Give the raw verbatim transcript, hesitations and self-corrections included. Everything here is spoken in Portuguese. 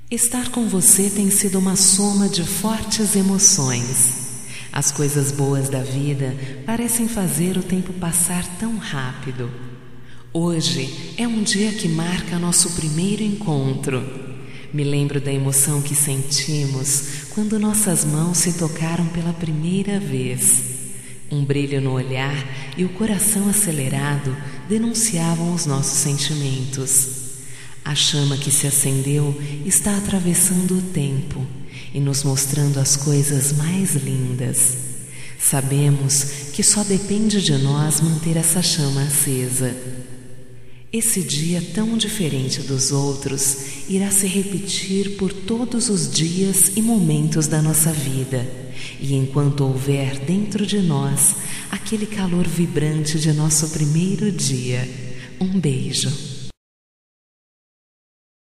Estar com você tem sido uma soma de fortes emoções. As coisas boas da vida parecem fazer o tempo passar tão rápido. Hoje é um dia que marca nosso primeiro encontro. Me lembro da emoção que sentimos quando nossas mãos se tocaram pela primeira vez. Um brilho no olhar e o coração acelerado denunciavam os nossos sentimentos. A chama que se acendeu está atravessando o tempo e nos mostrando as coisas mais lindas. Sabemos que só depende de nós manter essa chama acesa. Esse dia tão diferente dos outros irá se repetir por todos os dias e momentos da nossa vida, e enquanto houver dentro de nós aquele calor vibrante de nosso primeiro dia. Um beijo.